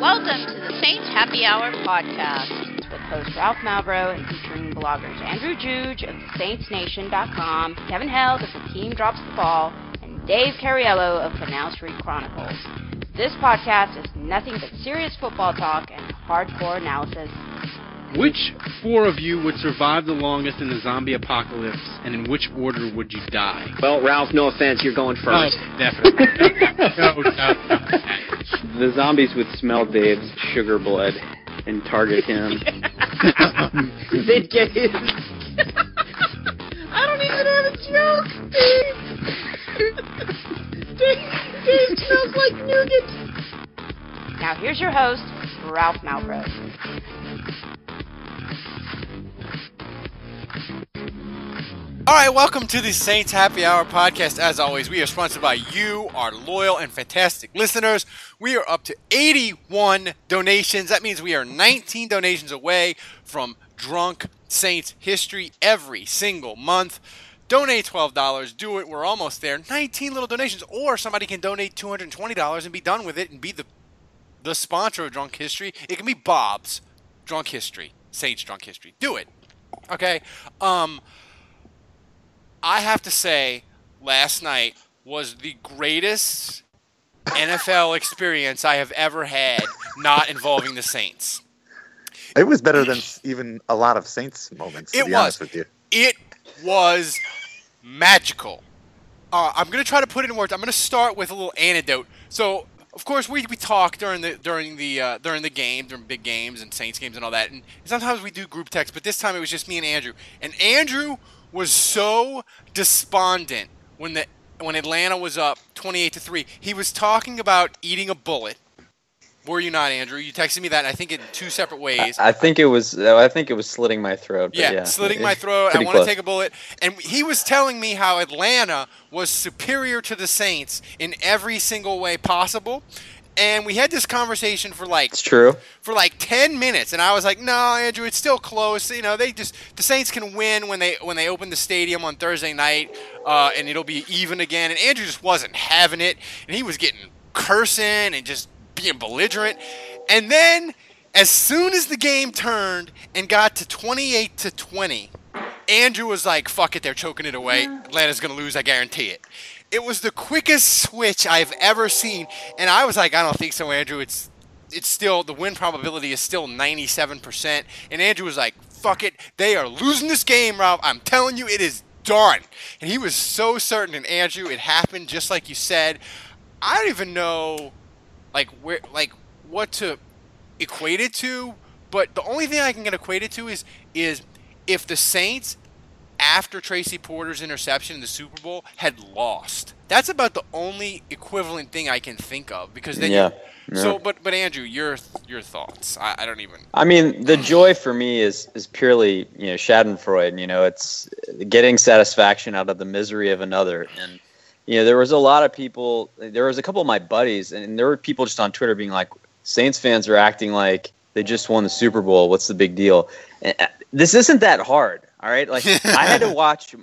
Welcome to the Saints Happy Hour podcast with host Ralph Malbrough and featuring bloggers Andrew Juge of SaintsNation.com, Kevin Held of The Team Drops the Ball, and Dave Cariello of Canal Street Chronicles. This podcast is nothing but serious football talk and hardcore analysis. Which four of you would survive the longest in the zombie apocalypse, and in which order would you die? Well, Ralph, no offense, you're going first. Oh, definitely. No. The zombies would smell Dave's sugar blood and target him. They'd get his... I don't even have a joke, Dave. Dave smells like nougat. Now here's your host, Ralph Malbrough. All right, welcome to the Saints Happy Hour podcast. As always, we are sponsored by you, our loyal and fantastic listeners. We are up to 81 donations. That means we are 19 donations away from Drunk Saints history every single month. Donate $12. Do it. We're almost there. 19 little donations. Or somebody can donate $220 and be done with it and be the sponsor of Drunk History. It can be Bob's Drunk History, Saints Drunk History. Do it. Okay? I have to say, last night was the greatest NFL experience I have ever had not involving the Saints. It was better than even a lot of Saints moments, to be honest with you. It was magical. I'm going to try to put it in words. I'm going to start with a little anecdote. So, of course, we talk during the game, during big games and Saints games and all that. And sometimes we do group text, but this time it was just me and Andrew. And Andrew was so despondent when Atlanta was up 28-3. He was talking about eating a bullet. Were you not, Andrew? You texted me that, I think, in two separate ways. I think it was slitting my throat. Yeah, slitting my throat. I want to take a bullet. And he was telling me how Atlanta was superior to the Saints in every single way possible. And we had this conversation for it's true. For 10 minutes, and I was like, "No, Andrew, it's still close. You know, the Saints can win when they open the stadium on Thursday night, and it'll be even again." And Andrew just wasn't having it, and he was getting cursing and just being belligerent. And then, as soon as the game turned and got to 28-20, Andrew was like, "Fuck it, they're choking it away. Atlanta's gonna lose. I guarantee it." It was the quickest switch I've ever seen, and I was like, "I don't think so, Andrew. It's still, the win probability is still 97%." And Andrew was like, "Fuck it, they are losing this game, Ralph. I'm telling you, it is done." And he was so certain. And Andrew, it happened just like you said. I don't even know, what to equate it to. But the only thing I can get equated to is if the Saints, after Tracy Porter's interception in the Super Bowl, had lost. That's about the only equivalent thing I can think of, because then So, but Andrew, your thoughts? I don't even. I mean, the joy for me is purely Schadenfreude. It's getting satisfaction out of the misery of another. And there was a lot of people. There was a couple of my buddies, and there were people just on Twitter being like, "Saints fans are acting like they just won the Super Bowl. What's the big deal?" And this isn't that hard. All right, I had to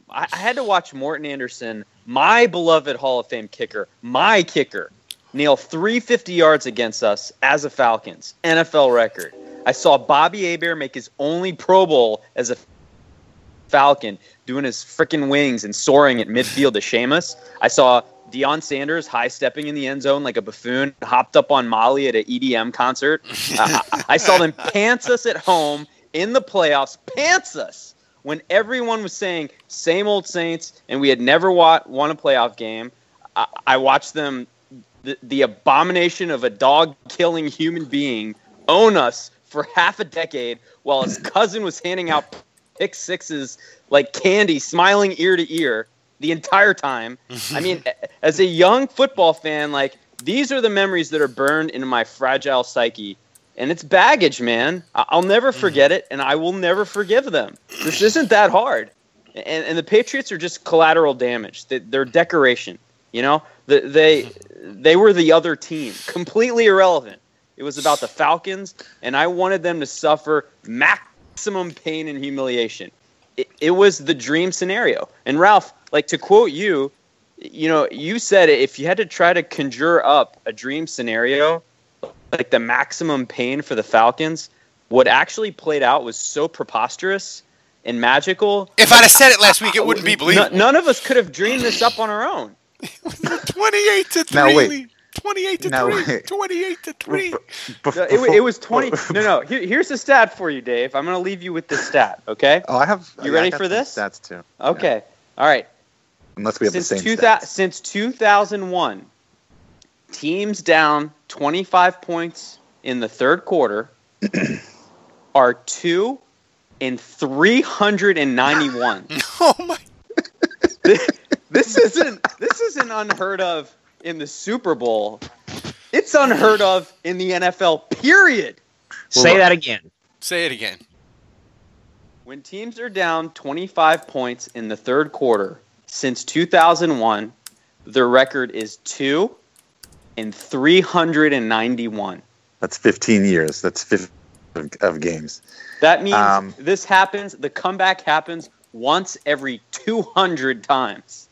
watch Morton Anderson, my beloved Hall of Fame kicker, my kicker, nail 350 yards against us as a Falcons, NFL record. I saw Bobby Hebert make his only Pro Bowl as a Falcon, doing his freaking wings and soaring at midfield to Sheamus. I saw Deion Sanders high-stepping in the end zone like a buffoon, hopped up on Molly at an EDM concert. I saw them pants us at home in the playoffs, pants us, when everyone was saying same old Saints and we had never won a playoff game. I watched them, the abomination of a dog-killing human being, own us for half a decade while his cousin was handing out pick sixes like candy, smiling ear to ear the entire time. I mean, as a young football fan, these are the memories that are burned into my fragile psyche. And it's baggage, man. I'll never forget it, and I will never forgive them. This isn't that hard. And the Patriots are just collateral damage. They're decoration. They were the other team, completely irrelevant. It was about the Falcons, and I wanted them to suffer maximum pain and humiliation. It was the dream scenario. And Ralph, to quote you, you said if you had to try to conjure up a dream scenario, like the maximum pain for the Falcons, what actually played out was so preposterous and magical. If I'd have said it last week, it wouldn't be believable. None of us could have dreamed this up on our own. 28-3. Now wait. 28-3. 28-3. It was 20. No. Here's the stat for you, Dave. I'm going to leave you with this stat, okay? Oh, I have. You ready for this? Stats too. Okay. Yeah. All right. Unless we have the same stats. Since 2001, teams down 25 points in the third quarter are 2-391. Oh my! This isn't unheard of in the Super Bowl. It's unheard of in the NFL. Period. Say that again. Say it again. When teams are down 25 points in the third quarter since 2001, their record is 2-391. That's 15 years. That's 15 of games. That means this happens. The comeback happens once every 200 times.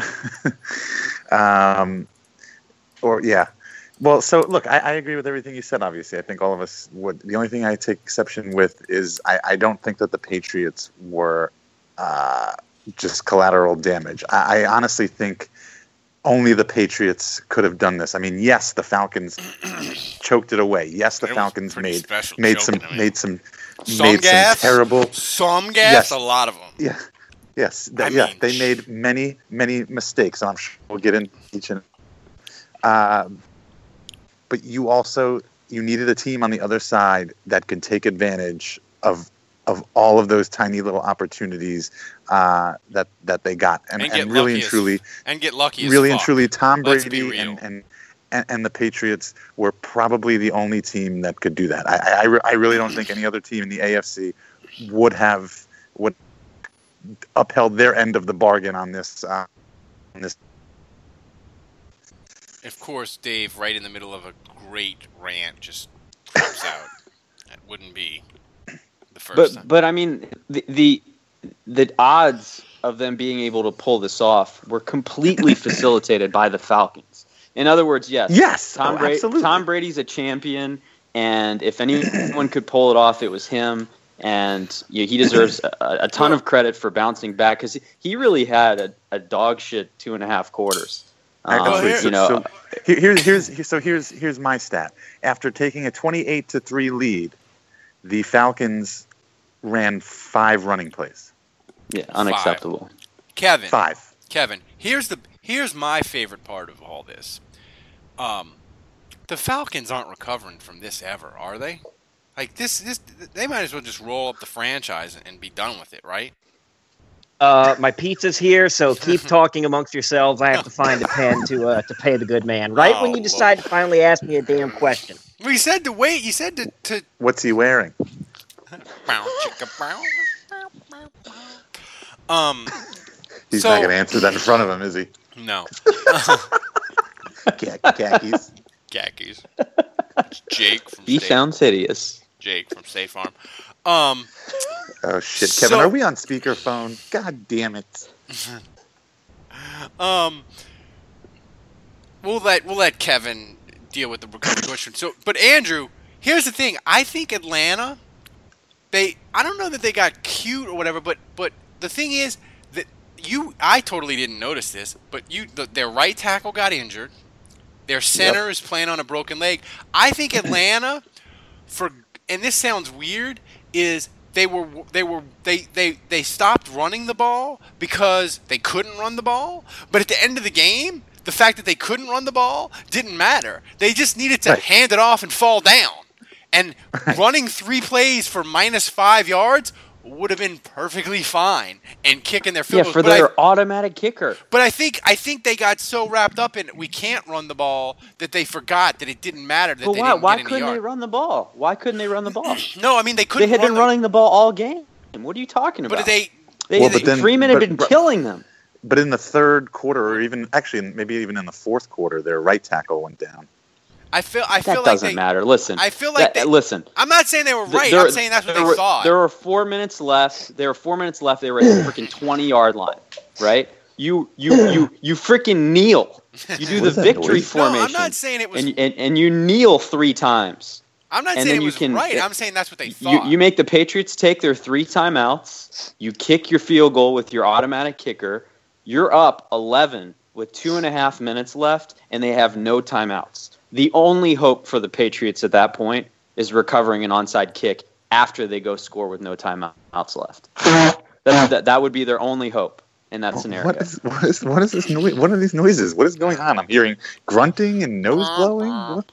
Well, so look, I agree with everything you said. Obviously, I think all of us would. The only thing I take exception with is I don't think that the Patriots were just collateral damage. I honestly think only the Patriots could have done this. I mean, yes, the Falcons choked it away. Yes, the Falcons made some terrible. Some gas, yes. A lot of them. Yeah. Yes, they made many mistakes, and I'm sure we'll get into each and. But you needed a team on the other side that could take advantage of all of those tiny little opportunities that they got, and really and truly, and get lucky. Really and truly, Tom Brady and the Patriots were probably the only team that could do that. I really don't think any other team in the AFC would upheld their end of the bargain on this. Of course, Dave, right in the middle of a great rant, just comes out. That wouldn't be the first time. But I mean, the odds of them being able to pull this off were completely facilitated by the Falcons. In other words, yes, Tom Brady's a champion, and if anyone could pull it off, it was him. And he deserves a ton of credit for bouncing back because he really had a dog shit 2.5 quarters. Here's my stat. After taking a 28-3 lead, the Falcons ran 5 running plays. Yeah, unacceptable. 5. Kevin, here's my favorite part of all this. The Falcons aren't recovering from this ever, are they? Like this, they might as well just roll up the franchise and be done with it, right? My pizza's here, so keep talking amongst yourselves. I have to find a pen to pay the good man. Right when you decide to finally ask me a damn question. Well, you said to wait. You said to. What's he wearing? He's not going to answer that in front of him, is he? No. Khakis. Jake from He sounds hideous. Jake from State Farm. Oh shit, Kevin, are we on speakerphone? God damn it. We'll let Kevin deal with the recovery question. So, but Andrew, here's the thing. I think Atlanta, I don't know that they got cute or whatever, but the thing is that I totally didn't notice this, but their right tackle got injured. Their center is playing on a broken leg. I think Atlanta, and this sounds weird, is they stopped running the ball because they couldn't run the ball. But at the end of the game, the fact that they couldn't run the ball didn't matter. They just needed to hand it off and fall down. And running 3 plays for -5 yards would have been perfectly fine, and kicking their field goals. For their automatic kicker. But I think they got so wrapped up in we can't run the ball that they forgot that it didn't matter that why couldn't they run the ball? Why couldn't they run the ball? No, I mean they couldn't. They had been running the ball all game. What are you talking about? But Freeman had been killing them. But in the third quarter, or maybe even in the fourth quarter, their right tackle went down. I feel that like doesn't matter. Listen. I feel like listen. I'm not saying they were right. I'm saying that's what they thought. There were 4 minutes left. They were at the freaking 20-yard line, right? You freaking kneel You do the victory formation. No, I'm not saying it was. And you kneel 3 times. I'm not saying it was right. I'm saying that's what they thought. You make the Patriots take their 3 timeouts. You kick your field goal with your automatic kicker. You're up 11 with 2.5 minutes left, and they have no timeouts. The only hope for the Patriots at that point is recovering an onside kick after they go score with no timeouts left. That would be their only hope in that scenario. What is this noise? What are these noises? What is going on? I'm hearing grunting and nose blowing.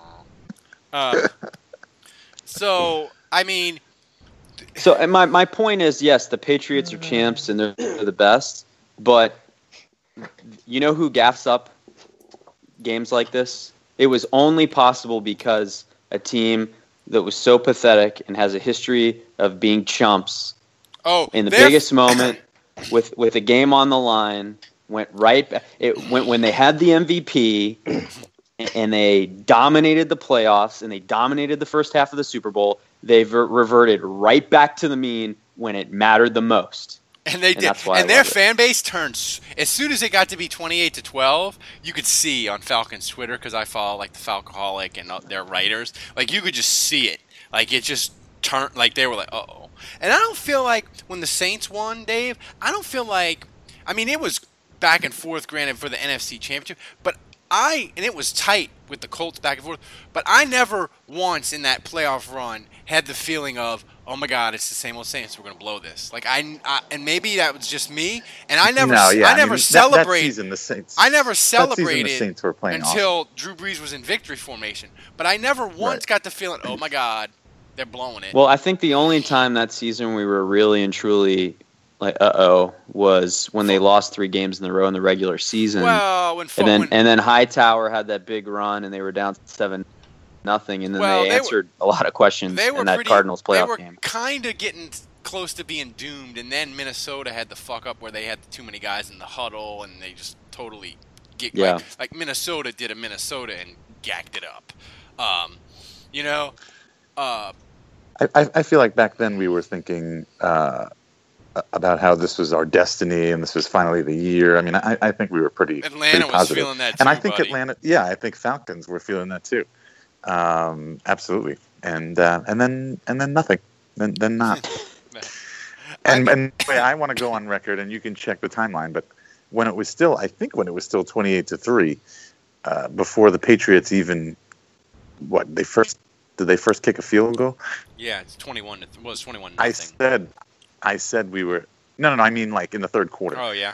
So, I mean... So, and my point is, yes, the Patriots are champs and they're the best, but you know who gaffes up games like this? It was only possible because a team that was so pathetic and has a history of being chumps in the biggest moment with a game on the line went right back. When they had the MVP and they dominated the playoffs and they dominated the first half of the Super Bowl, they reverted right back to the mean when it mattered the most. And they did. And their fan base turned as soon as it got to be 28-12. You could see on Falcons Twitter, because I follow like the Falcoholic and their writers. Like you could just see it. Like it just turned. Like they were like, uh-oh. And I don't feel like when the Saints won, Dave. I don't feel like. I mean, it was back and forth, granted, for the NFC Championship, and it was tight with the Colts back and forth. But I never once in that playoff run had the feeling of, oh my God, it's the same old Saints. We're gonna blow this. Like and maybe that was just me. And I never celebrated. That season, the Saints. I never celebrated the Saints were playing until Drew Brees was in victory formation. But I never once got the feeling, oh my God, they're blowing it. Well, I think the only time that season we were really and truly like was when they lost 3 games in a row in the regular season. Well, and then Hightower had that big run and they were down 7-0, and then they answered a lot of questions in that Cardinals playoff game. They were kind of getting close to being doomed, and then Minnesota had the fuck up where they had too many guys in the huddle, and they just totally like Minnesota did a Minnesota and gacked it up. I feel like back then we were thinking about how this was our destiny and this was finally the year. I mean, I think we were pretty Atlanta pretty positive. Was feeling that too, and I think buddy. I think Falcons were feeling that too. Absolutely. And then nothing. Then not. and I want to go on record, and you can check the timeline, but when it was still 28-3, before the Patriots even did they first kick a field goal? Yeah, it's 21. It was 21. I said we were no. I mean, like in the third quarter. Oh yeah.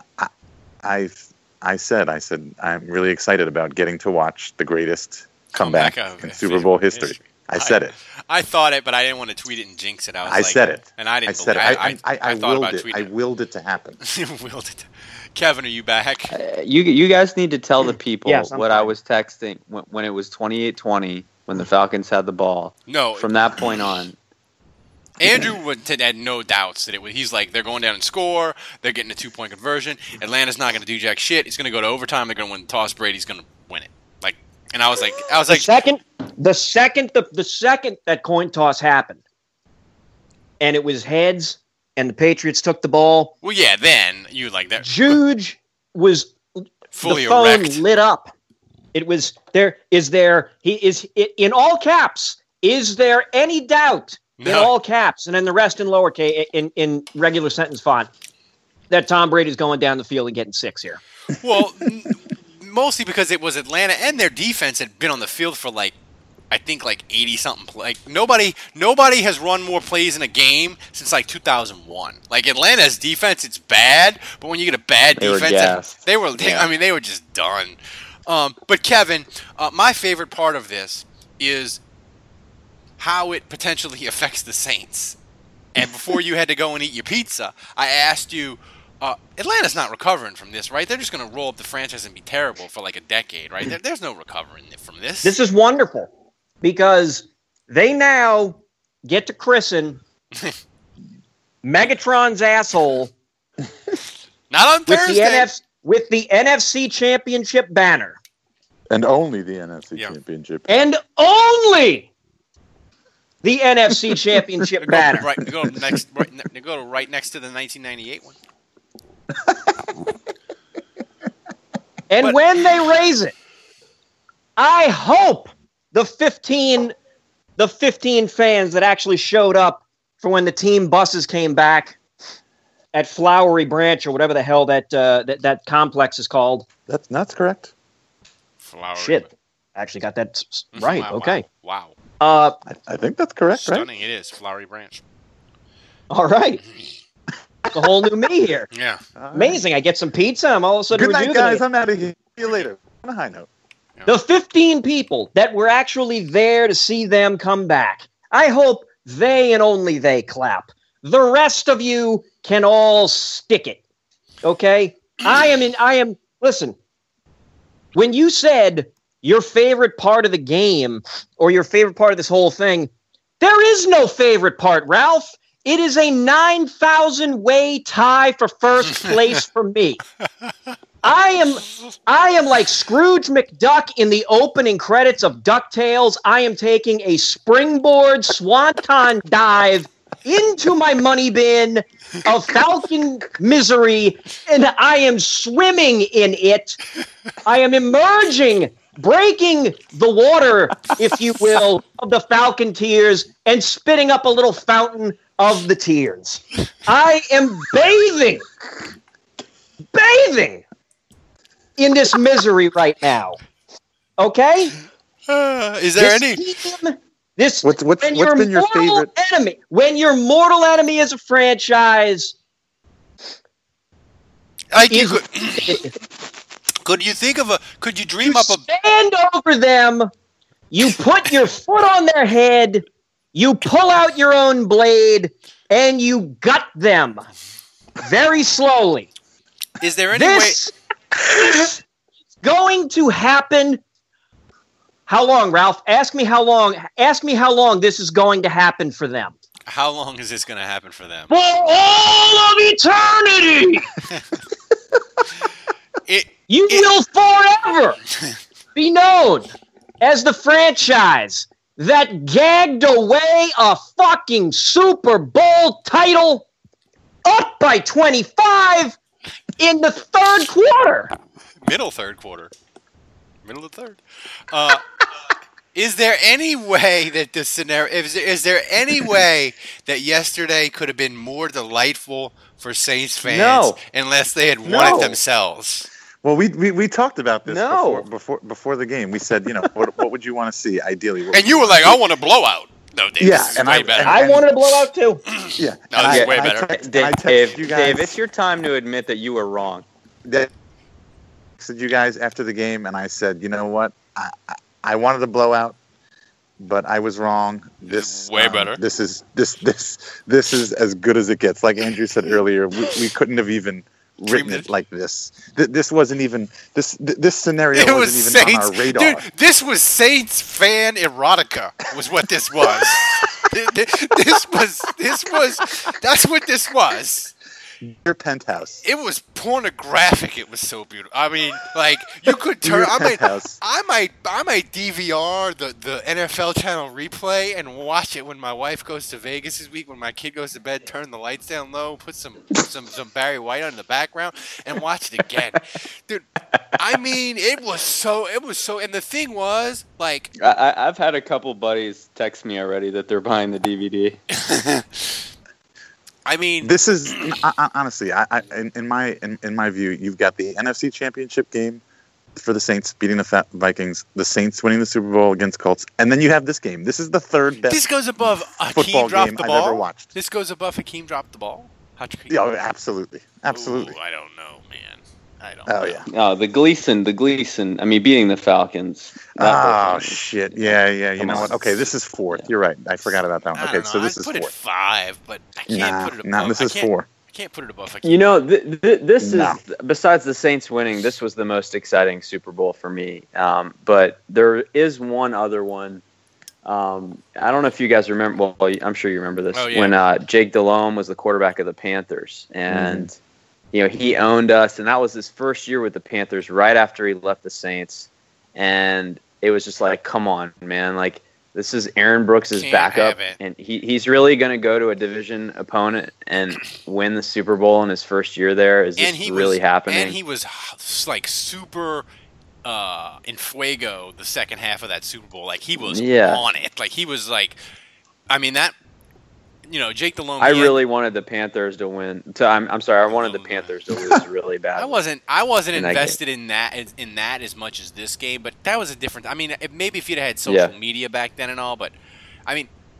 I said I'm really excited about getting to watch the greatest comeback in Super Bowl history. I said it. I thought it, but I didn't want to tweet it and jinx it. I said it, and I didn't. I said it. I thought willed about it. tweeting I willed it to happen. You willed it. Kevin, are you back? You guys need to tell the people what I was texting when it was 28-20 when the Falcons had the ball. No. From that point on. Andrew had no doubts that he's like, they're going down and score. They're getting a 2-point conversion. Atlanta's not going to do jack shit. It's going to go to overtime. They're going to win the toss. Brady's going to win it. And I was like, the second that coin toss happened, and it was heads, and the Patriots took the ball. Well, yeah, then you like that. Juge was fully the phone erect. lit up. It was there. He is in all caps. Is there any doubt? No. In all caps, and then the rest in lowercase in regular sentence font, that Tom Brady's going down the field and getting 6 here. Well, mostly because it was Atlanta and their defense had been on the field for I think 80-something. Like nobody has run more plays in a game since 2001. Like Atlanta's defense, it's bad, but when you get a bad defense, they were just done. But Kevin, my favorite part of this is how it potentially affects the Saints. And before you had to go and eat your pizza, I asked you, Atlanta's not recovering from this, right? They're just going to roll up the franchise and be terrible for a decade, right? There's no recovering from this. This is wonderful because they now get to christen Megatron's asshole not on Thursday with the NFC Championship banner. And only the NFC Championship. And only the NFC Championship banner. Go right next to the 1998 one. And when they raise it, I hope the 15 fans that actually showed up for when the team buses came back at Flowery Branch or whatever the hell that complex is called. That's correct. Flowery. Shit, actually got that right. Wow, okay. Wow. I think that's correct. Stunning. Right? It is Flowery Branch. All right. It's a whole new me here. Yeah. Amazing. I get some pizza. I'm all of a sudden Good night, rejuvenated. guys. I'm out of here. See you later. On a high note. The 15 people that were actually there to see them come back, I hope they and only they clap. The rest of you can all stick it. Okay? Listen, when you said your favorite part of the game or your favorite part of this whole thing, there is no favorite part, Ralph. It is a 9,000-way tie for first place for me. I am like Scrooge McDuck in the opening credits of DuckTales. I am taking a springboard swanton dive into my money bin of Falcon misery, and I am swimming in it. I am emerging, breaking the water, if you will, of the Falcon tears and spitting up a little fountain of the tears. I am bathing in this misery right now. Okay? Is there any? What's been your favorite enemy? When your mortal enemy is a franchise, could you think of a? Could you dream up a? Stand over them. You put your foot on their head. You pull out your own blade, and you gut them very slowly. Is there any way? This is going to happen. How long, Ralph? Ask me how long this is going to happen for them. How long is this going to happen for them? For all of eternity! You will forever be known as the franchise that gagged away a fucking Super Bowl title up by 25 in the third quarter. Middle of third. Is there any way that this scenario? Is there any way that yesterday could have been more delightful for Saints fans unless they had won it themselves? Well, we talked about this before the game. We said, what would you want to see ideally? And you were like, I want a blowout. No, Dave, this is way better. I wanted a blowout too. Yeah, no, this is way better. Dave, it's your time to admit that you were wrong. I texted you guys after the game, and I said, you know what? I wanted a blowout, but I was wrong. This way better. This is as good as it gets. Like Andrew said earlier, we couldn't have even written it like this. This wasn't even this scenario wasn't even on our radar. Dude, this was Saints fan erotica. Was what this was. This was. That's what this was. Your penthouse. It was pornographic. It was so beautiful. I mean, like you could turn. I might DVR the NFL channel replay and watch it when my wife goes to Vegas this week. When my kid goes to bed, turn the lights down low, put some Barry White on the background, and watch it again, dude. I mean, it was so. And the thing was, like, I've had a couple buddies text me already that they're buying the DVD. I mean, this is honestly, in my view, you've got the NFC Championship game for the Saints beating the Vikings, the Saints winning the Super Bowl against Colts, and then you have this game. This is the third best. This goes above football game I've ever watched. This goes above Hakeem dropped the ball. Yeah, absolutely. Ooh, I don't know, man. I don't. Oh know. yeah. Oh, the Gleason. I mean, beating the Falcons. Oh shit! Yeah. You know what? Okay, this is fourth. You're right. I forgot about that one. Okay, so this is fourth. I put it 5, but I can't put it above. No, this is 4. I can't put it above Hakeem. You know, this is, besides the Saints winning, this was the most exciting Super Bowl for me. But there is one other one. I don't know if you guys remember. Well, I'm sure you remember this. Oh, yeah. When Jake Delhomme was the quarterback of the Panthers, and he owned us, and that was his first year with the Panthers right after he left the Saints, and it was just like, come on, man, like This is Aaron Brooks' backup, and he's really going to go to a division opponent and win the Super Bowl in his first year there. Is this really happening? And he was like super in fuego the second half of that Super Bowl. Like he was on it. Like he was like, I mean that. Jake Delhomme. I really wanted the Panthers to win. I'm sorry, I wanted the Panthers to lose really bad. I wasn't invested in that as much as this game, but that was a different. I mean, maybe if you'd had social media back then and all, but I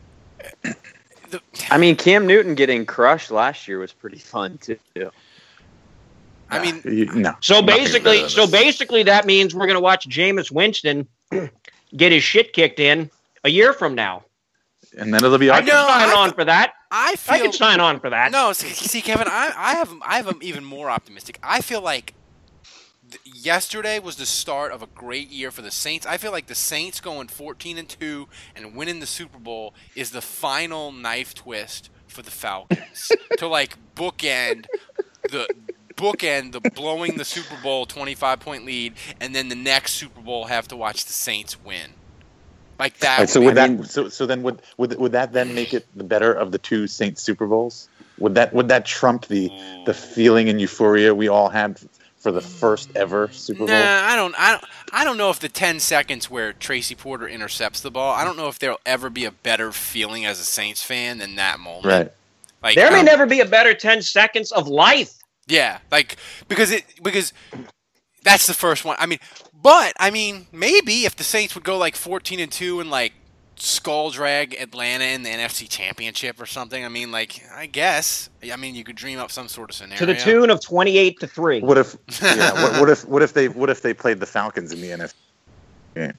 mean, Cam Newton getting crushed last year was pretty fun too. I mean, no. So basically, that means we're going to watch Jameis Winston get his shit kicked in a year from now. And then it'll be. I can sign on for that. I can sign on for that. No, see, Kevin, I have even more optimistic. I feel like yesterday was the start of a great year for the Saints. I feel like the Saints going 14-2 and winning the Super Bowl is the final knife twist for the Falcons to like bookend the blowing the Super Bowl 25-point lead, and then the next Super Bowl have to watch the Saints win. Like that. Right, so then would that then make it the better of the two Saints Super Bowls? Would that trump the feeling and euphoria we all had for the first ever Super Bowl? Nah, I don't know if the 10 seconds where Tracy Porter intercepts the ball, I don't know if there'll ever be a better feeling as a Saints fan than that moment. Right. Like there may never be a better 10 seconds of life. Yeah, like because that's the first one. But maybe if the Saints would go like 14-2 and like skull drag Atlanta in the NFC Championship or something. I guess. You could dream up some sort of scenario to the tune of 28-3. What if? Yeah. What if they played the Falcons in the NFC game?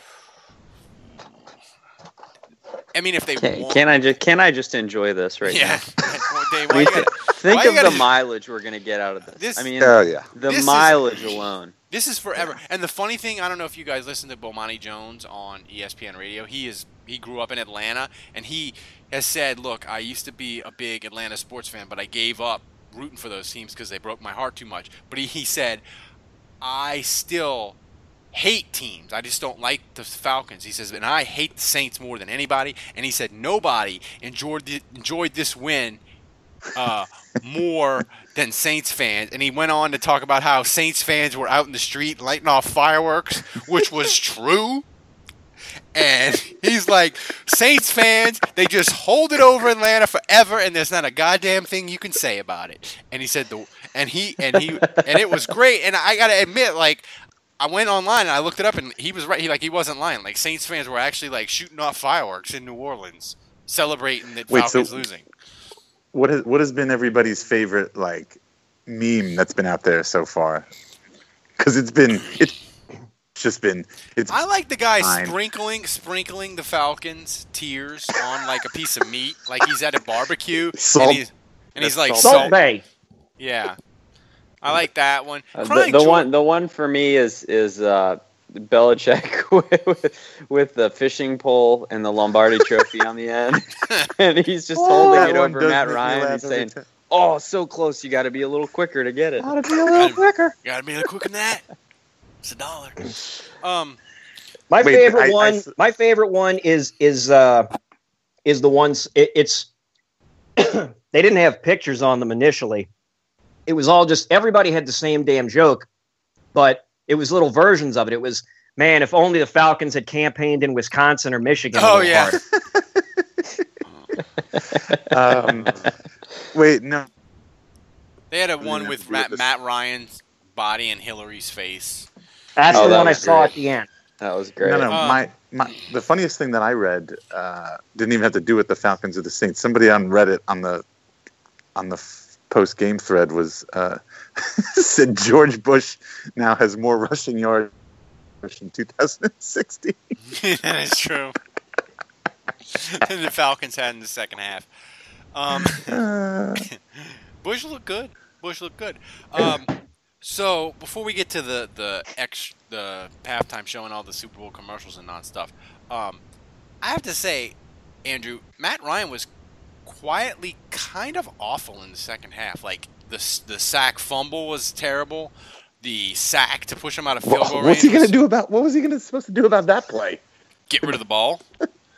If they can I just enjoy this right now? Dave, think of the mileage we're gonna get out of this. The mileage alone. This is forever. And the funny thing, I don't know if you guys listen to Bomani Jones on ESPN Radio. He grew up in Atlanta, and he has said, "Look, I used to be a big Atlanta sports fan, but I gave up rooting for those teams because they broke my heart too much." But he said, "I still hate teams. I just don't like the Falcons." He says, "And I hate the Saints more than anybody." And he said, "Nobody enjoyed this win more than Saints fans." And he went on to talk about how Saints fans were out in the street lighting off fireworks, which was true. And he's like, Saints fans, they just hold it over Atlanta forever, and there's not a goddamn thing you can say about it. And he said, and it was great. And I gotta admit, I went online and I looked it up, and he was right. He wasn't lying. Saints fans were actually shooting off fireworks in New Orleans, celebrating the Falcons losing. What has been everybody's favorite meme that's been out there so far? Because it's I like the guy sprinkling the Falcons tears on a piece of meat, like he's at a barbecue, and he's like Salt Bay. Yeah, I like that one. The one for me is Belichick with the fishing pole and the Lombardi Trophy on the end, and he's just holding it over Matt Ryan and saying, "Oh, so close! You got to be a little quicker to get it. Got to be a little quicker. Got to be a little quicker than that. It's $1." My favorite one is the ones. It's they didn't have pictures on them initially. It was all just everybody had the same damn joke, but it was little versions of it. It was, man, if only the Falcons had campaigned in Wisconsin or Michigan. Oh, yeah. Wait, no. They had one with Matt Ryan's body and Hillary's face. That's the one I saw at the end. That was great. No. The funniest thing that I read didn't even have to do with the Falcons or the Saints. Somebody on Reddit on the post-game thread was said George Bush now has more rushing yards in 2016. That is true. And the Falcons had in the second half. Bush looked good. So before we get to the halftime show and all the Super Bowl commercials and non-stuff, I have to say, Andrew, Matt Ryan was quietly kind of awful in the second half. The sack fumble was terrible. The sack to push him out of field goal range. What was he supposed to do about that play? Get rid of the ball.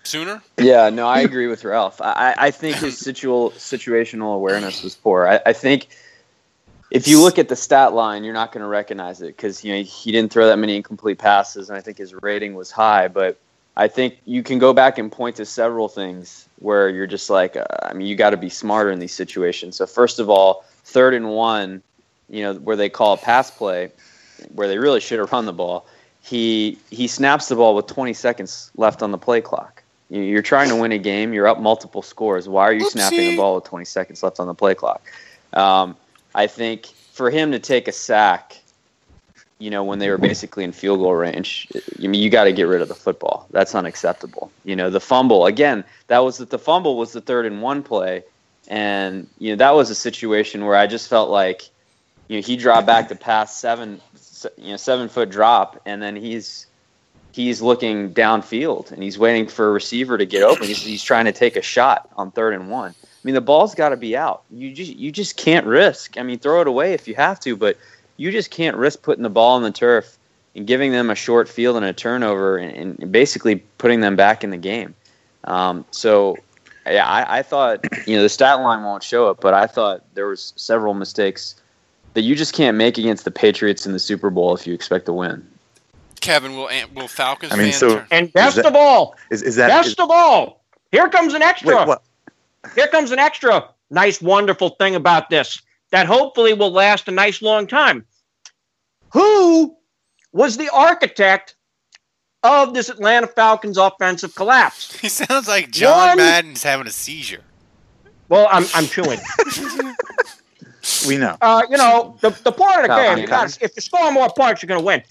sooner? Yeah, no, I agree with Ralph. I think his situational awareness was poor. I think if you look at the stat line, you're not going to recognize it because he didn't throw that many incomplete passes, and I think his rating was high. But I think you can go back and point to several things where you're just like, you got to be smarter in these situations. So first of all, 3rd and 1, where they call a pass play, where they really should have run the ball. He snaps the ball with 20 seconds left on the play clock. You're trying to win a game. You're up multiple scores. Why are you snapping the ball with 20 seconds left on the play clock? I think for him to take a sack, when they were basically in field goal range, you got to get rid of the football. That's unacceptable. The fumble, again, the fumble was the 3rd and 1 play. And, that was a situation where I just felt like, he dropped back to pass 7-foot drop, and then he's looking downfield, and he's waiting for a receiver to get open. He's trying to take a shot on 3rd and 1. The ball's got to be out. You just can't risk. Throw it away if you have to, but you just can't risk putting the ball on the turf and giving them a short field and a turnover and basically putting them back in the game. So, yeah, I thought, the stat line won't show it, but I thought there was several mistakes that you just can't make against the Patriots in the Super Bowl if you expect to win. Kevin, will Falcons fans turn? And best of all, here comes an extra. Wait, Here comes an extra nice, wonderful thing about this that hopefully will last a nice long time. Who was the architect of this Atlanta Falcons offensive collapse? He sounds like John Madden's having a seizure. Well, I'm chewing. We know. The part of the game, if you score more points, you're going to win.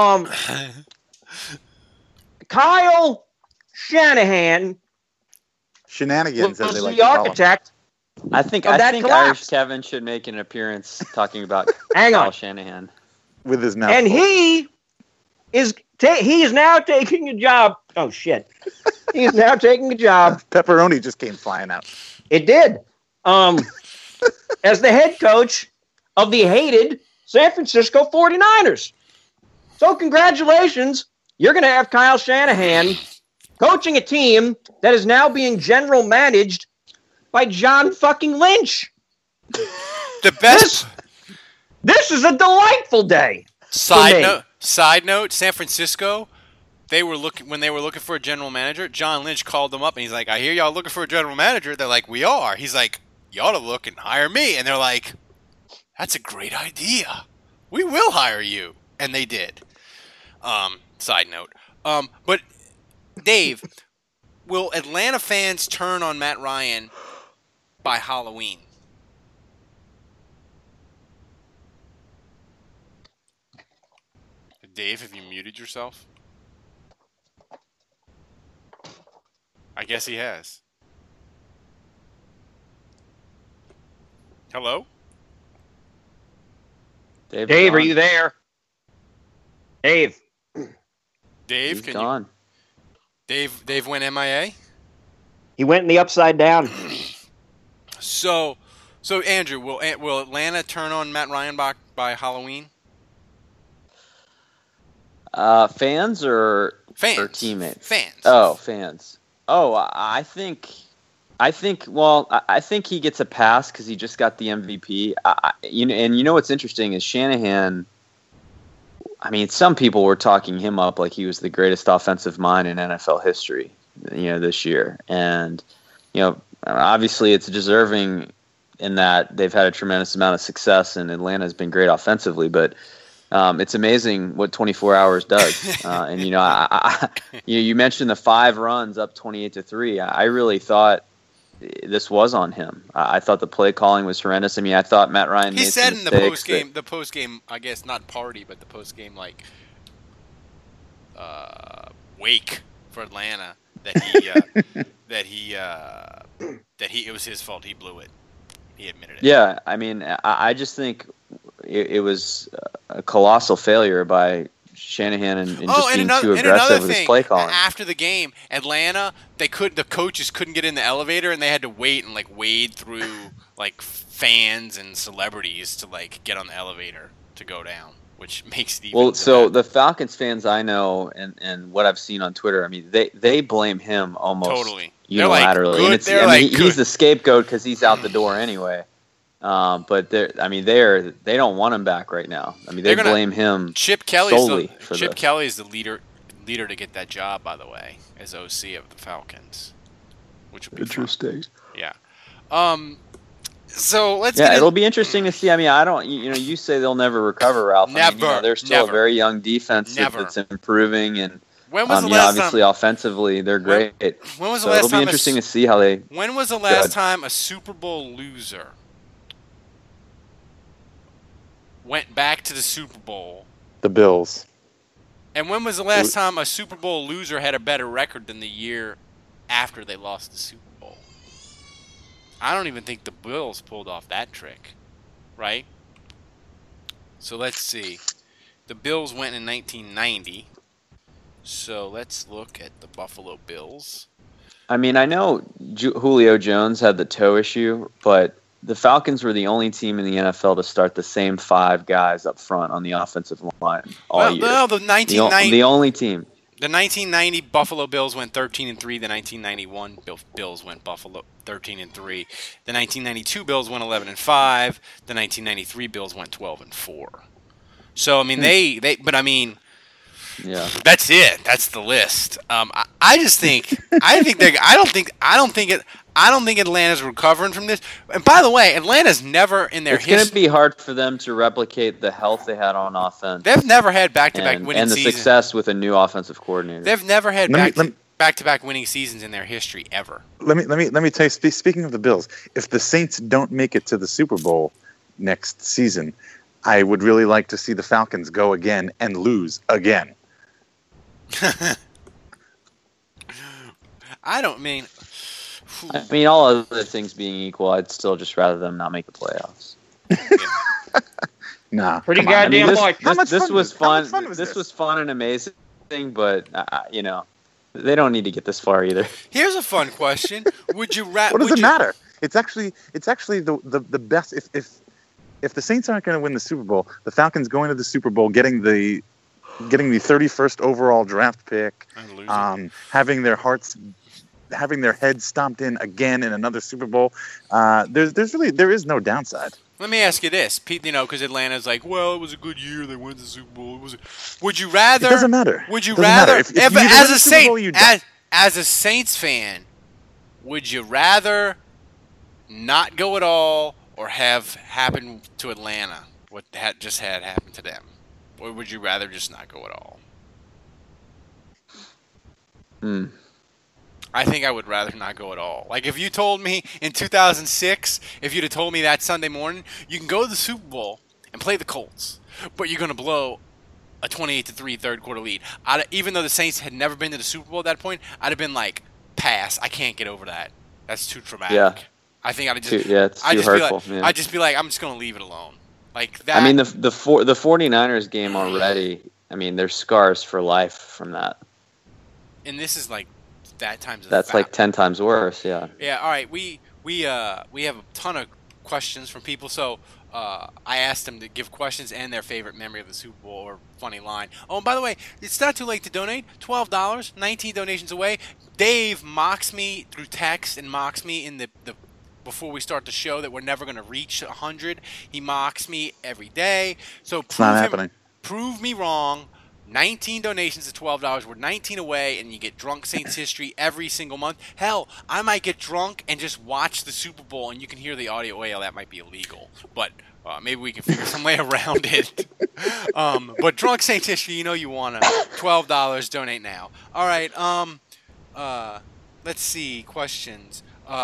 Kyle Shanahan Shenanigans, as they like the to call them. architect. I think collapse. Irish Kevin should make an appearance talking about Kyle Shanahan With his mouth. And he is now taking a job. Oh shit! He is now taking a job. Pepperoni just came flying out. It did. As the head coach of the hated San Francisco 49ers. So congratulations. You're going to have Kyle Shanahan coaching a team that is now being general managed by John fucking Lynch. The best. This is a delightful day. Side note, San Francisco, when they were looking for a general manager, John Lynch called them up and he's like, I hear y'all looking for a general manager. They're like, we are. He's like, you ought to look and hire me. And they're like, that's a great idea. We will hire you. And they did. Side note. But Dave, will Atlanta fans turn on Matt Ryan by Halloween? Dave, have you muted yourself? I guess he has. Hello? Dave, are you there? Dave, He's gone. Dave went MIA? He went in the upside down. So Andrew, will Atlanta turn on Matt Ryan by Halloween? Fans or teammates? Fans. Oh, fans. Oh, I think he gets a pass because he just got the MVP. And what's interesting is Shanahan. Some people were talking him up like he was the greatest offensive mind in NFL history, this year. And, obviously it's deserving in that they've had a tremendous amount of success and Atlanta has been great offensively, but it's amazing what 24 hours does. And, you mentioned the 5 runs up 28-3. I really thought this was on him. I thought the play calling was horrendous. I thought Matt Ryan made some mistakes. He said in the post-game, I guess not party, but the post-game, wake for Atlanta that it was his fault. He blew it. He admitted it. Yeah, I just think it was a colossal failure by Shanahan and just being too aggressive with his play calling. After the game, Atlanta, the coaches couldn't get in the elevator and they had to wait and wade through fans and celebrities to get on the elevator to go down. which makes it even. Well, so the Falcons fans I know and what I've seen on Twitter, I mean, they blame him almost totally unilaterally. He's the scapegoat because he's out the door anyway. But they don't want him back right now. I mean, they blame him. Chip Kelly is the leader to get that job, by the way, as OC of the Falcons, which would be interesting. Fun. Yeah. So let's. Yeah, it'll be interesting to see. I mean, I don't. You say they'll never recover, Ralph. Never. I mean, they're still a very young defense that's improving, and when was the last obviously time, offensively they're great. When was the last time? It'll be interesting to see how they. When was the last time a Super Bowl loser went back to the Super Bowl? The Bills. And when was the last time a Super Bowl loser had a better record than the year after they lost the Super Bowl? I don't even think the Bills pulled off that trick, right? So let's see. The Bills went in 1990. So let's look at the Buffalo Bills. I mean, I know Julio Jones had the toe issue, but the Falcons were the only team in the NFL to start the same 5 guys up front on the offensive line all year. No, the only team. The 1990 Buffalo Bills went 13-3. The 1991 Bills went Buffalo 13-3. The 1992 Bills went 11-5. The 1993 Bills went 12-4. So I mean but I mean, yeah, that's it. That's the list. I just think I don't think Atlanta's recovering from this. And by the way, Atlanta's never in their history. It's going to be hard for them to replicate the health they had on offense. They've never had back-to-back winning seasons. And the success with a new offensive coordinator. They've never had back-to-back winning seasons in their history ever. Let me tell you. Speaking of the Bills, if the Saints don't make it to the Super Bowl next season, I would really like to see the Falcons go again and lose again. I mean, all other things being equal, I'd still just rather them not make the playoffs. Nah, pretty goddamn like. This was fun. This was fun and amazing, but they don't need to get this far either. Here's a fun question: Would you What does it matter? It's actually the best. If the Saints aren't going to win the Super Bowl, the Falcons going to the Super Bowl, getting the 31st overall draft pick, having their heads stomped in again in another Super Bowl, there is no downside. Let me ask you this, Pete. Because Atlanta's like, well, it was a good year. They won the Super Bowl. Would you rather? It doesn't matter. Would you rather? As a Saints fan, would you rather not go at all or have happen to Atlanta what just had happened to them? Or would you rather just not go at all? I think I would rather not go at all. Like, if you told me in 2006, if you'd have told me that Sunday morning, you can go to the Super Bowl and play the Colts, but you're going to blow a 28-3 third quarter lead. Even though the Saints had never been to the Super Bowl at that point, I'd have been like, pass. I can't get over that. That's too traumatic. Yeah. I think I'd just... it's too hurtful. I'd just be like, I'm just going to leave it alone. Like that. I mean, the 49ers game already, I mean, there's scars for life from that. And this is like that times. That's like 10 times worse, yeah. Yeah, all right. We have a ton of questions from people, so I asked them to give questions and their favorite memory of the Super Bowl or funny line. Oh, and by the way, it's not too late to donate. $12, 19 donations away. Dave mocks me through text and mocks me in the before we start the show that we're never going to reach 100. He mocks me every day. So prove me wrong. 19 donations at $12. We're 19 away, and you get Drunk Saints History every single month. Hell, I might get drunk and just watch the Super Bowl, and you can hear the audio. Well, that might be illegal, but maybe we can figure some way around it. But Drunk Saints History, you want to. $12. Donate now. All right. Let's see. Questions.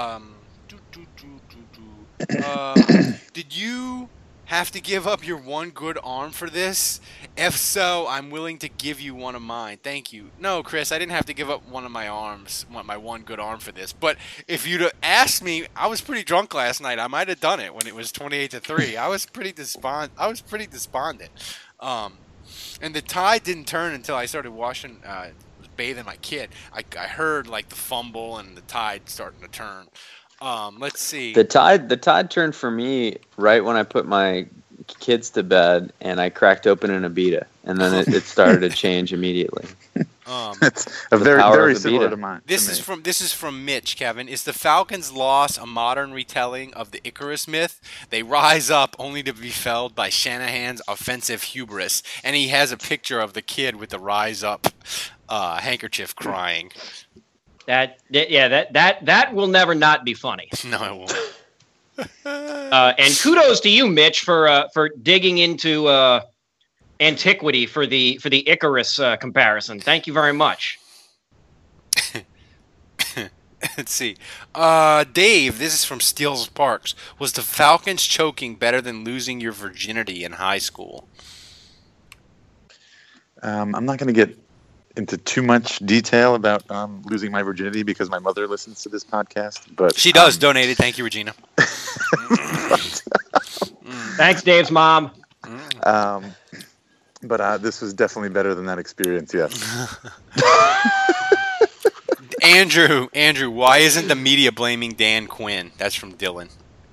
Did you have to give up your one good arm for this? If so, I'm willing to give you one of mine. Thank you. No, Chris, I didn't have to give up one of my arms, my one good arm for this. But if you'd have asked me, I was pretty drunk last night. I might have done it when it was 28-3. I was pretty despondent. And the tide didn't turn until I started bathing my kid. I heard like the fumble and the tide starting to turn. Let's see. The tide turned for me right when I put my kids to bed, and I cracked open an Abita, and then it started to change immediately. It's very similar to mine. This is from Mitch, Kevin. Is the Falcons' loss a modern retelling of the Icarus myth? They rise up only to be felled by Shanahan's offensive hubris, and he has a picture of the kid with the rise up handkerchief crying. That will never not be funny. No, it won't. And kudos to you, Mitch, for digging into antiquity for the Icarus comparison. Thank you very much. Let's see. Dave, this is from Steele Parks. Was the Falcons choking better than losing your virginity in high school? I'm not going to get into too much detail about losing my virginity because my mother listens to this podcast. But she does. Donated. Thank you, Regina. Thanks, Dave's mom. But this was definitely better than that experience, yes. Andrew, why isn't the media blaming Dan Quinn? That's from Dylan.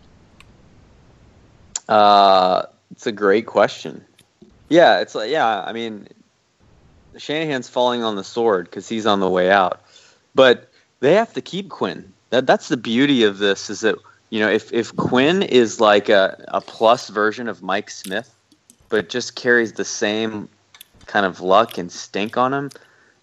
It's a great question. Yeah, I mean, Shanahan's falling on the sword because he's on the way out. But they have to keep Quinn. That's the beauty of this is that, if Quinn is like a plus version of Mike Smith, but just carries the same kind of luck and stink on him,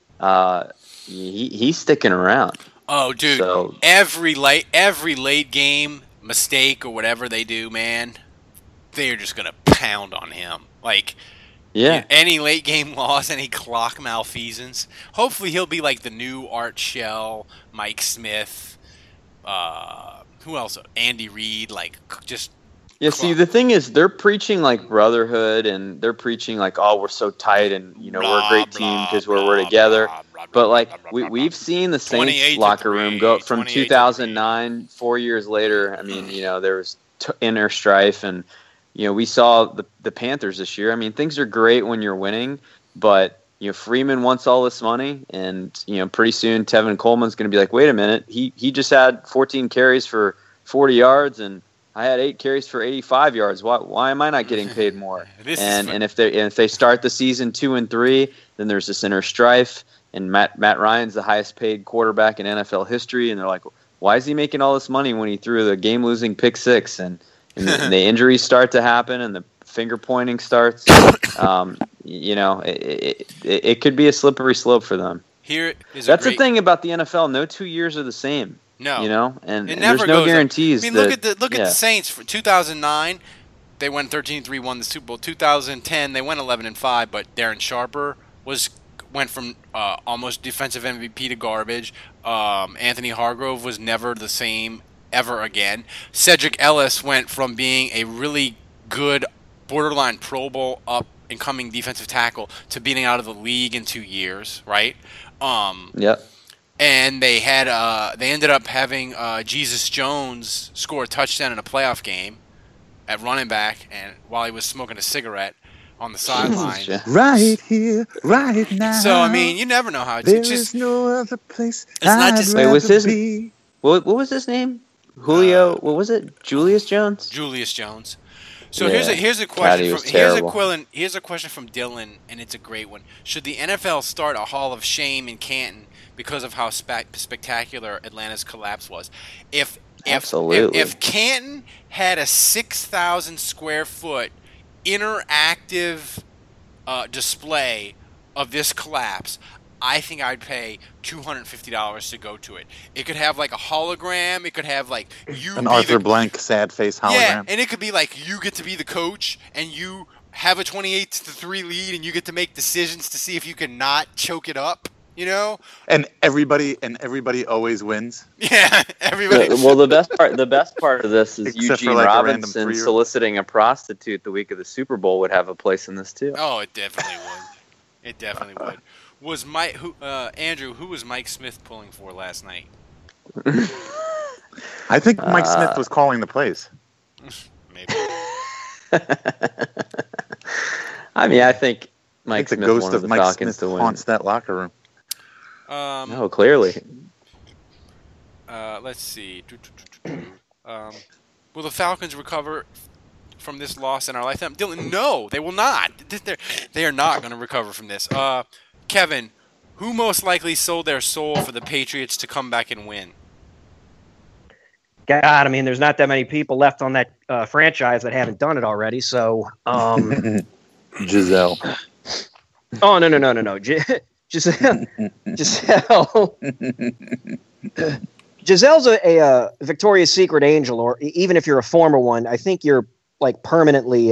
he's sticking around. Oh, dude! So, every late game mistake or whatever they do, man, they're just gonna pound on him. Like, any late game loss, any clock malfeasance. Hopefully, he'll be like the new Art Shell, Mike Smith. Who else? Andy Reid. Like, just. Yeah, see, the thing is, they're preaching like brotherhood, and they're preaching like, oh, we're so tight, and we're a great team because we're together. But like we've seen the Saints locker room go from 2009, 4 years later. I mean, there was inner strife, and we saw the Panthers this year. I mean, things are great when you're winning, but Freeman wants all this money, and pretty soon Tevin Coleman's going to be like, wait a minute, he just had 14 carries for 40 yards, and I had 8 carries for 85 yards. Why am I not getting paid more? And if they start the season 2-3, then there's this inner strife. And Matt Ryan's the highest paid quarterback in NFL history, and they're like, why is he making all this money when he threw the game-losing pick six? And the injuries start to happen, and the finger pointing starts. It could be a slippery slope for them. That's the thing about the NFL. No 2 years are the same. No, and there's no guarantees. I mean, look at the Saints for 2009. They went 13-3, won the Super Bowl. 2010, they went 11-5, but Darren Sharper went from almost defensive MVP to garbage. Anthony Hargrove was never the same ever again. Cedric Ellis went from being a really good, borderline Pro Bowl up-and-coming defensive tackle to being out of the league in 2 years, right? Yep. And they ended up having Jesus Jones score a touchdown in a playoff game at running back, and while he was smoking a cigarette on the sideline. Right here, right now. So I mean, you never know how it's just. There is no other place. It's not just. Wait, what was his name? Julio. What was it? Julius Jones. Julius Jones. So here's a question here's a question from Dylan, and it's a great one. Should the NFL start a Hall of Shame in Canton because of how spectacular Atlanta's collapse was? Absolutely. If Canton had a 6,000 square foot interactive display of this collapse, I think I'd pay $250 to go to it. It could have like a hologram. It could have like an Arthur Blank sad face hologram. Yeah, and it could be like you get to be the coach and you have a 28-3 lead and you get to make decisions to see if you can not choke it up. And everybody always wins. Yeah, everybody. Well, the best part of this is Except Eugene like Robinson soliciting a prostitute the week of the Super Bowl would have a place in this too. Oh, it definitely would. It definitely would. Was Andrew? Who was Mike Smith pulling for last night? I think Mike Smith was calling the plays. Maybe. I mean, I think Mike the Smith ghost wanted of the Mike Falcons Smith to win. haunts that locker room. No, clearly. Let's see. Will the Falcons recover from this loss in our lifetime? Dylan, no, they will not. They are not going to recover from this. Kevin, who most likely sold their soul for the Patriots to come back and win? God, I mean, there's not that many people left on that franchise that haven't done it already. So, Giselle. Oh, no. Giselle. Giselle's a Victoria's Secret angel, or even if you're a former one, I think you're like permanently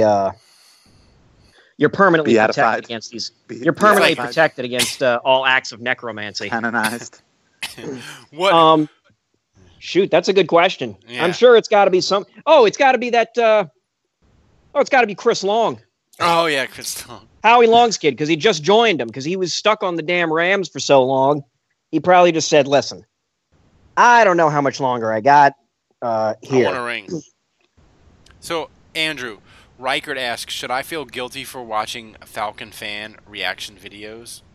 protected against these. You're permanently protected against all acts of necromancy. Canonized. What? Shoot, that's a good question. Yeah. I'm sure it's got to be some. Oh, it's got to be that. It's got to be Chris Long. Oh yeah, Chris Long. Howie Long's kid, because he just joined him because he was stuck on the damn Rams for so long. He probably just said, "Listen, I don't know how much longer I got here." I want a ring. So, Andrew, Reichert asks, should I feel guilty for watching Falcon fan reaction videos?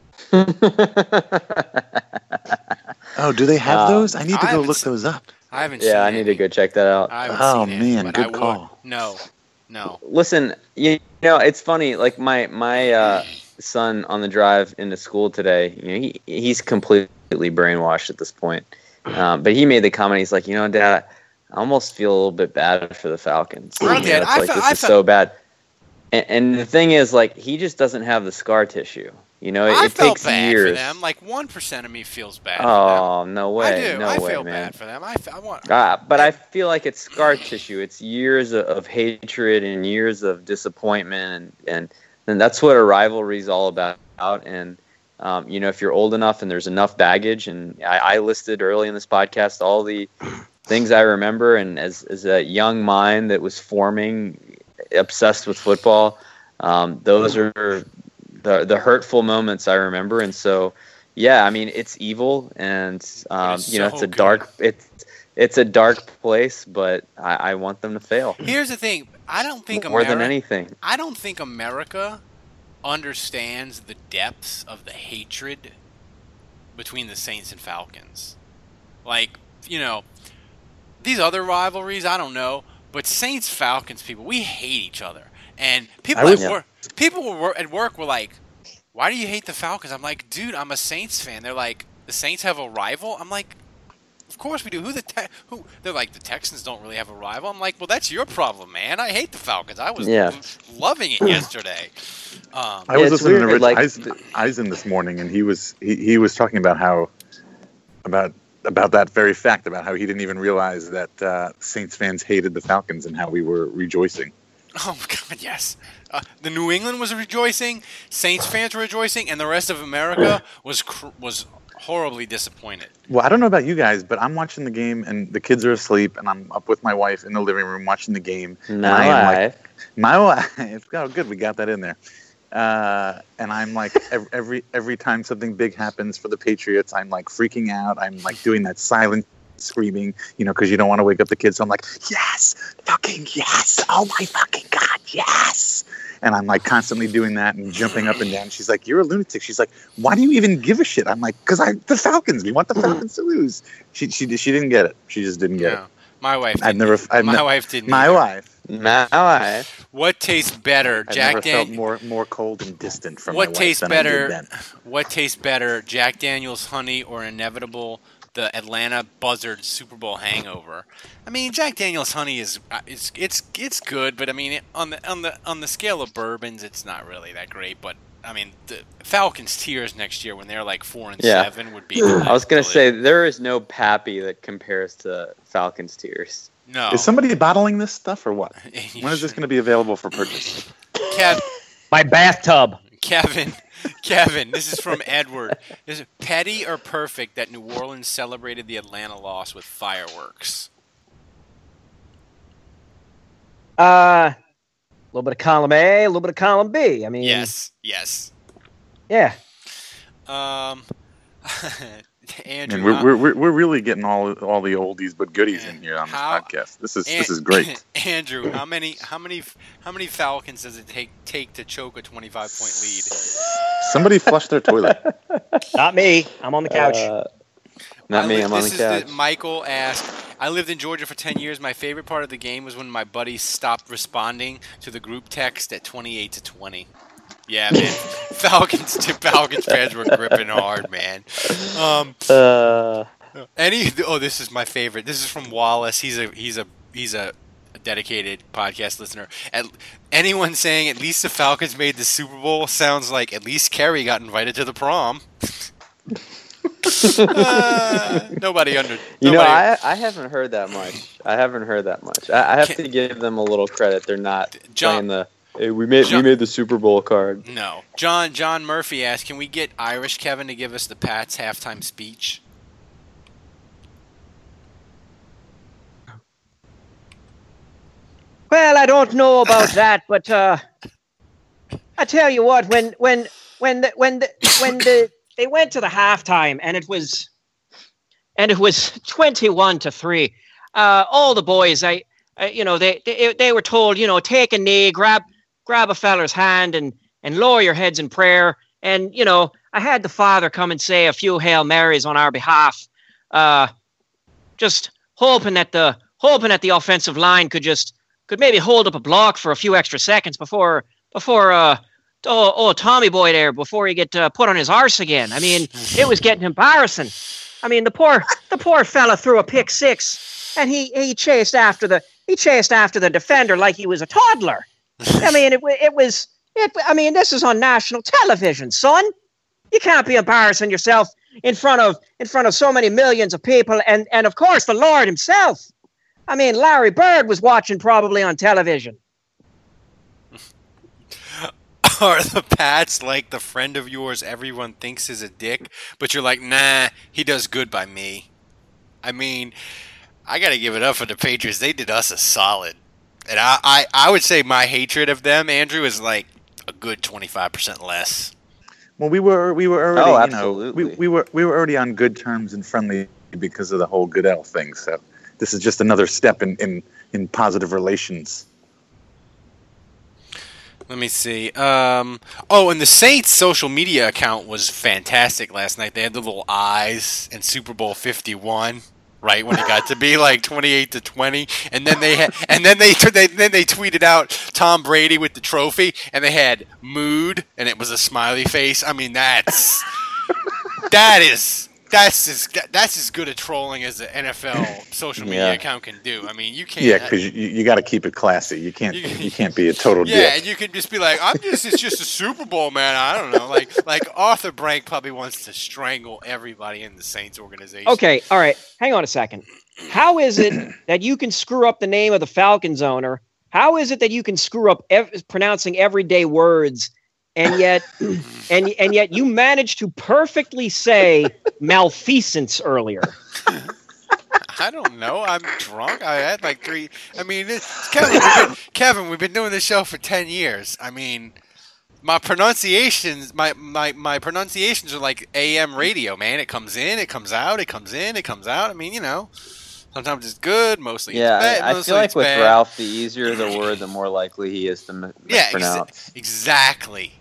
Oh, do they have those? I need to go look those up. I haven't seen Yeah, I need to go check that out. Oh, man, good call. No. Listen, you know, it's funny. Like my son on the drive into school today, you know, he's completely brainwashed at this point. But he made the comment. He's like, you know, Dad, I almost feel a little bit bad for the Falcons. This is so bad. And the thing is, like, he just doesn't have the scar tissue. You know, it takes bad years. For them. Like 1% of me feels bad. Oh, for them. no way! I do. No I way, feel man. bad for them. But I feel like it's scar tissue. It's years of hatred and years of disappointment, and that's what a rivalry is all about. And you know, if you're old enough and there's enough baggage, and I listed early in this podcast all the things I remember, and as a young mind that was forming, obsessed with football, those are the hurtful moments I remember. And so, yeah, I mean, it's evil, and you know, it's a dark, it's a dark place, but I want them to fail. Here's the thing: I don't think more than anything. I don't think America understands the depths of the hatred between the Saints and Falcons. Like, you know, these other rivalries, I don't know, but Saints Falcons people, we hate each other. And people at work were like, "Why do you hate the Falcons?" I'm like, "Dude, I'm a Saints fan." They're like, "The Saints have a rival?" I'm like, "Of course we do." Who? They're like, "The Texans don't really have a rival." I'm like, "Well, that's your problem, man. I hate the Falcons. I was loving it yesterday." I was listening to Rich Eisen this morning, and he was talking about how about that very fact, about how he didn't even realize that Saints fans hated the Falcons and how we were rejoicing. Oh, God, yes. The New England was rejoicing, Saints fans were rejoicing, and the rest of America was horribly disappointed. Well, I don't know about you guys, but I'm watching the game, and the kids are asleep, and I'm up with my wife in the living room watching the game. My wife. Oh, good, we got that in there. And I'm like, every time something big happens for the Patriots, I'm like freaking out. I'm like doing that silent screaming, you know, because you don't want to wake up the kids. So I'm like, yes, fucking yes. Oh my fucking God, yes. And I'm like constantly doing that and jumping up and down. She's like, you're a lunatic. She's like, why do you even give a shit? I'm like, because the Falcons. We want the Falcons to lose. She didn't get it. She just didn't get it. My wife. My wife didn't. My wife. What tastes better, Jack Daniels? Felt more cold and distant from what my wife tastes than better? I did then. What tastes better, Jack Daniels honey or inevitable the Atlanta Buzzards Super Bowl hangover? I mean, Jack Daniels honey is it's good, but I mean, on the scale of bourbons, it's not really that great. But I mean, the Falcons tears next year when they're like 4-7 would be. I was gonna say there is no Pappy that compares to Falcons tears. No. Is somebody bottling this stuff or what? When is this going to be available for purchase? My bathtub. Kevin, this is from Edward. Is it petty or perfect that New Orleans celebrated the Atlanta loss with fireworks? A little bit of column A, a little bit of column B. I mean, yes. Yeah. Andrew, and we're really getting all the oldies but goodies in here on this podcast. This is great. Andrew, how many Falcons does it take to choke a 25-point lead? Somebody flush their toilet. Not me. I'm on the couch. Not me. I'm on the couch. Michael asked, I lived in Georgia for 10 years. My favorite part of the game was when my buddies stopped responding to the group text at 28-20. Yeah, man. Falcons fans were gripping hard, man. This is my favorite. This is from Wallace. He's a dedicated podcast listener. Anyone saying at least the Falcons made the Super Bowl sounds like at least Kerry got invited to the prom. Nobody. I haven't heard that much. I have to give them a little credit. They're not playing the. Hey, we made the Super Bowl card. No, John Murphy asked, "Can we get Irish Kevin to give us the Pats halftime speech?" Well, I don't know about that, but I tell you what, when they went to the halftime and it was 21-3, all the boys, they were told, take a knee, grab a feller's hand and lower your heads in prayer, and I had the father come and say a few Hail Marys on our behalf, just hoping that the offensive line could maybe hold up a block for a few extra seconds before Tommy Boy there, before he get put on his arse again. I mean, it was getting embarrassing. I mean, the poor fella threw a pick six, and he chased after the defender like he was a toddler. I mean, this is on national television, son. You can't be embarrassing yourself in front of so many millions of people, and of course the Lord himself. I mean, Larry Bird was watching probably on television. Are the Pats like the friend of yours everyone thinks is a dick, but you're like, nah, he does good by me? I mean, I got to give it up for the Patriots. They did us a solid. And I would say my hatred of them, Andrew, is like a good 25% less. Well, we were already, absolutely. we were already on good terms and friendly because of the whole Goodell thing, so this is just another step in positive relations. Let me see. And the Saints' social media account was fantastic last night. They had the little eyes in Super Bowl 51, right when it got to be like 28-20, and then they tweeted out Tom Brady with the trophy, and they had mood, and it was a smiley face. I mean, that's as good a trolling as the NFL social media account can do. I mean, you can't. Yeah, because you got to keep it classy. You can't be a total dick. Yeah, and you can just be like, it's just a Super Bowl, man. I don't know. Like Arthur Blank probably wants to strangle everybody in the Saints organization. Okay, all right. Hang on a second. How is it that you can screw up the name of the Falcons owner? How is it that you can screw up pronouncing everyday words? And yet you managed to perfectly say malfeasance earlier. I don't know. I'm drunk. I had like 3. I mean, Kevin, we've been doing this show for 10 years. I mean, my pronunciations are like AM radio, man. It comes in, it comes out, it comes in, it comes out. I mean, sometimes it's good, mostly it's bad. I feel like with Ralph, the easier the word, the more likely he is to mispronounce. Exactly.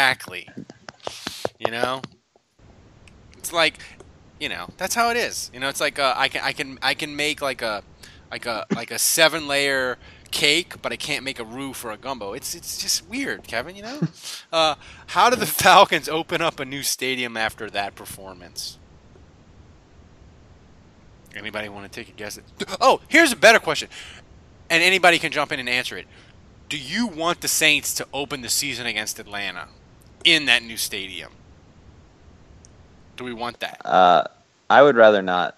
It's like, that's how it is. It's like I can make like a 7-layer cake, but I can't make a roux or a gumbo. It's just weird, Kevin. How did the Falcons open up a new stadium after that performance? Anybody want to take a guess? Oh, here's a better question, and anybody can jump in and answer it. Do you want the Saints to open the season against Atlanta in that new stadium? Do we want that? I would rather not.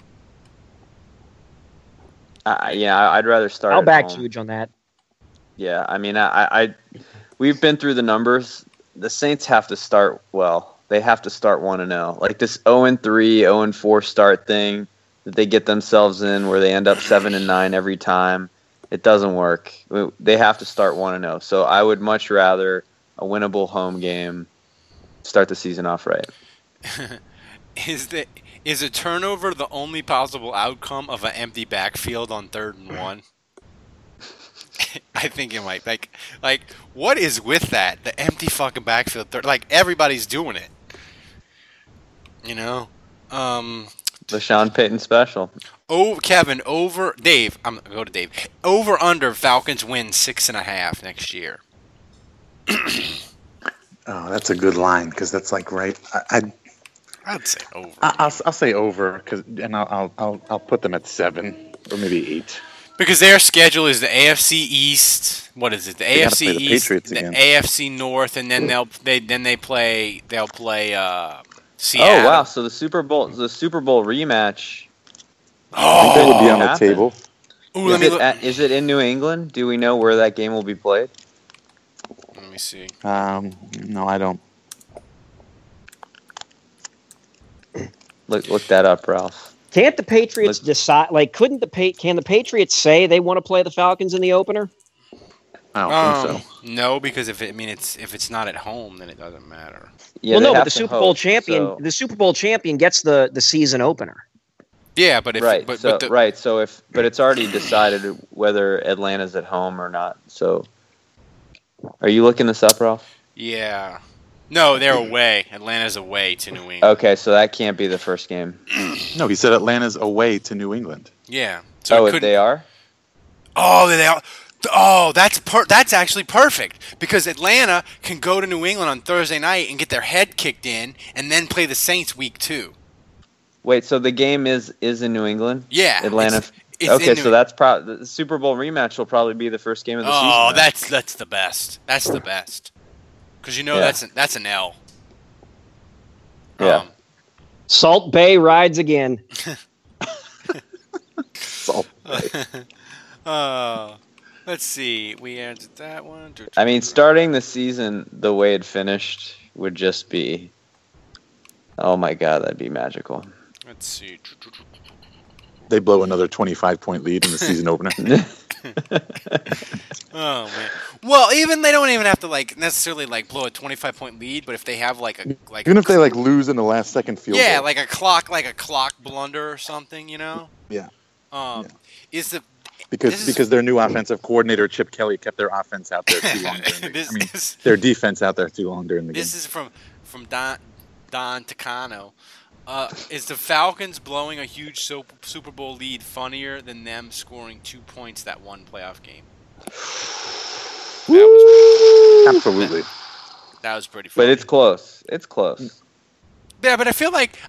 I'd rather start. I'll back Juge on that. Yeah, I mean, we've been through the numbers. The Saints have to start well. They have to start 1-0. Like this 0-3, 0-4 start thing that they get themselves in, where they end up 7-9 every time. It doesn't work. They have to start 1-0. So I would much rather a winnable home game start the season off right. Is a turnover the only possible outcome of an empty backfield on 3rd and 1? I think it might. Like, what is with that? The empty fucking backfield. Like, everybody's doing it. The Sean Payton special. Oh, Kevin, Dave. I'm gonna go to Dave. Over under Falcons win 6.5 next year. Oh, that's a good line because that's like right. I'd say over. I'll say over and I'll put them at 7 or maybe 8. Because their schedule is the AFC East. What is it? The AFC East, the AFC North, and then they'll play Seattle. Oh wow! So the Super Bowl rematch. I think that would be on the table. Ooh, is it in New England? Do we know where that game will be played? Let me see. No, I don't. Look that up, Ralph. Can't the Patriots decide? Like, can the Patriots say they want to play the Falcons in the opener? I don't think so. No, because if it's not at home, then it doesn't matter. Yeah, well, no, but the Super Bowl champion gets the season opener. Yeah, but So it's already decided whether Atlanta's at home or not. So, are you looking this up, Ralph? Yeah. No, they're away. Atlanta's away to New England. Okay, so that can't be the first game. No, he said Atlanta's away to New England. Yeah. So they are? Oh, they are. Oh, that's actually perfect because Atlanta can go to New England on Thursday night and get their head kicked in, and then play the Saints week 2. Wait, so the game is in New England? Yeah, Atlanta. So that's the Super Bowl rematch will probably be the first game of the season. Oh, that's the best. That's the best. Because that's an L. Yeah. Salt Bay rides again. Salt Bay. Let's see. We answered that one. I mean, starting the season the way it finished would just be... Oh my God, that'd be magical. Let's see. They blow another 25-point lead in the season opener. Oh man. Well, they don't even have to necessarily blow a 25-point lead, but if they have even if they lose in the last second field goal. Yeah, like a clock blunder or something, you know? Yeah. Is the because their new offensive coordinator Chip Kelly kept their offense out there too long their defense out there too long during the game. This is from Don Tacano. Is the Falcons blowing a huge Super Bowl lead funnier than them scoring 2 points that one playoff game? Absolutely. That was pretty funny. But it's close. It's close. Yeah, but I feel like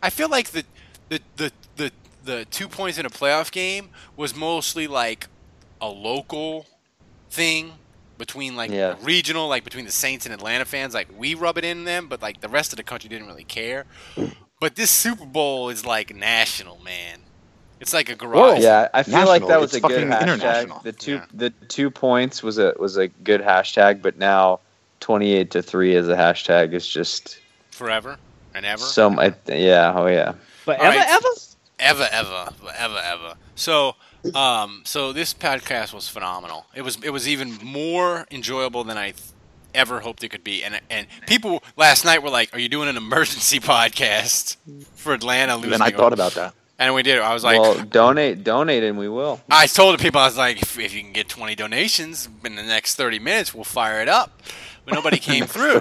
the 2 points in a playoff game was mostly a local thing between regional, between the Saints and Atlanta fans. We rub it in them, but the rest of the country didn't really care. But this Super Bowl is national, man. It's like a garage. Yeah, I feel like that was a good hashtag. The 2 points was a good hashtag, but now 28-3 as a hashtag is just forever and ever. Yeah. But ever. So this podcast was phenomenal. It was even more enjoyable than I ever hoped it could be. And people last night were like, "Are you doing an emergency podcast for Atlanta losing?" And I thought about that. And we did. I was like, "Well, donate, and we will." I told the people, I was like, if you can get 20 donations in the next 30 minutes, we'll fire it up. But nobody came through.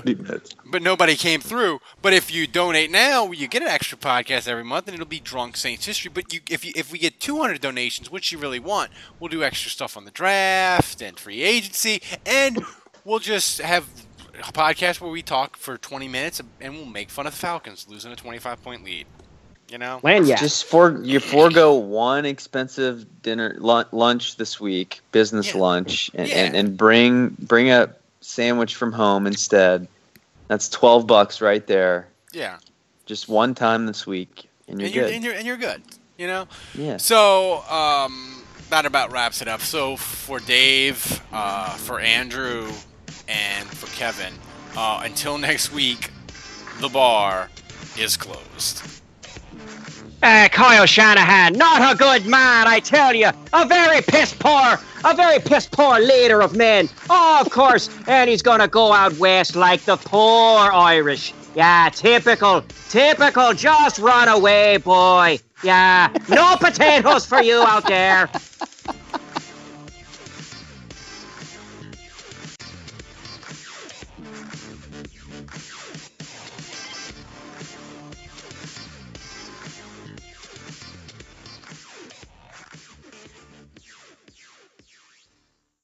But if you donate now, you get an extra podcast every month, and it'll be Drunk Saints History. But if we get 200 donations, which you really want, we'll do extra stuff on the draft and free agency, and we'll just have a podcast where we talk for 20 minutes, and we'll make fun of the Falcons losing a 25-point lead. You know, just forego one expensive lunch this week, business lunch, and bring a sandwich from home instead. That's $12 right there. Yeah, just one time this week, and you're good. And you're good. You know. Yeah. So that about wraps it up. So for Dave, for Andrew, and for Kevin, until next week, the bar is closed. Kyle Shanahan, not a good man, I tell you. A very piss poor leader of men. Oh, of course, and he's gonna go out west like the poor Irish. Yeah, typical, just run away, boy. Yeah, no potatoes for you out there.